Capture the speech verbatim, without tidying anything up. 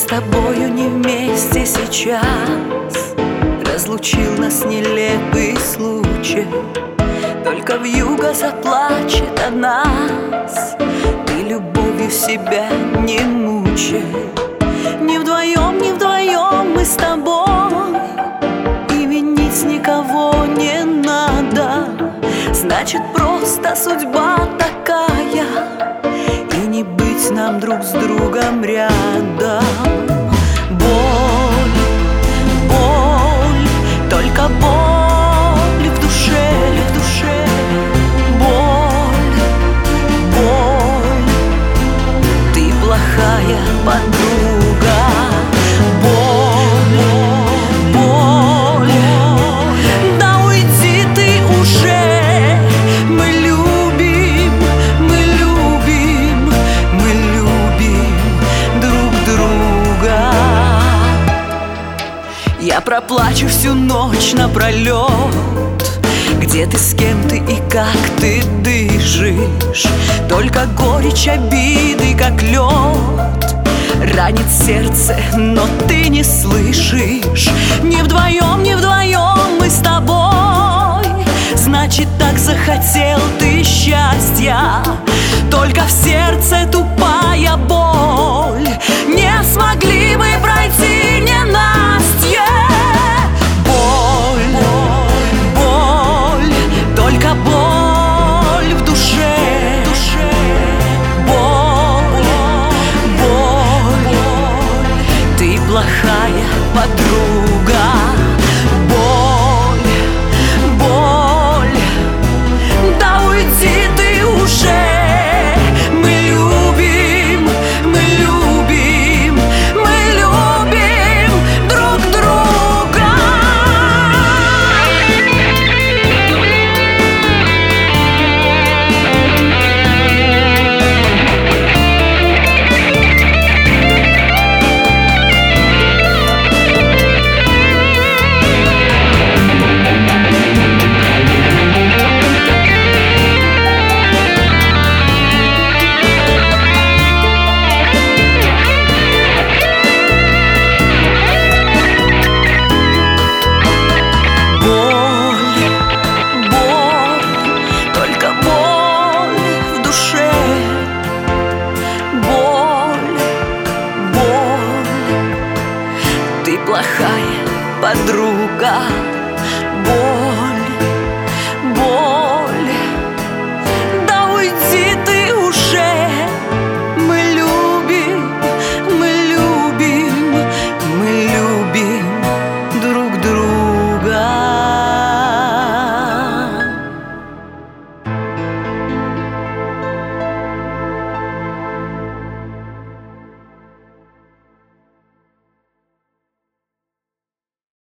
тобою не вместе сейчас. Разлучил нас нелепый случай. Только вьюга заплачет о нас. Ты любовью себя не мучай. Не вдвоем, не вдвоем мы с тобой, и винить никого не надо. Значит, просто судьба такая, и не быть нам друг с другом рядом. Боль, боль, только боль в душе, в душе. Боль, боль, ты плохая подруга. Боль, боль, да уйди ты уже. Мы любим, мы любим, мы любим друг друга. Я проплачу всю ночь напролет, где ты, с кем ты и как ты дышишь. Только горечь обиды, как лед, ранит сердце, но ты не слышишь. Не вдвоем, не вдвоем мы с тобой, значит, так захотел ты счастья. Только в сердце тупая боль, не смогли мы пройти ненастье. Боль, боль, только боль в душе. Боль, боль, ты плохая подруга.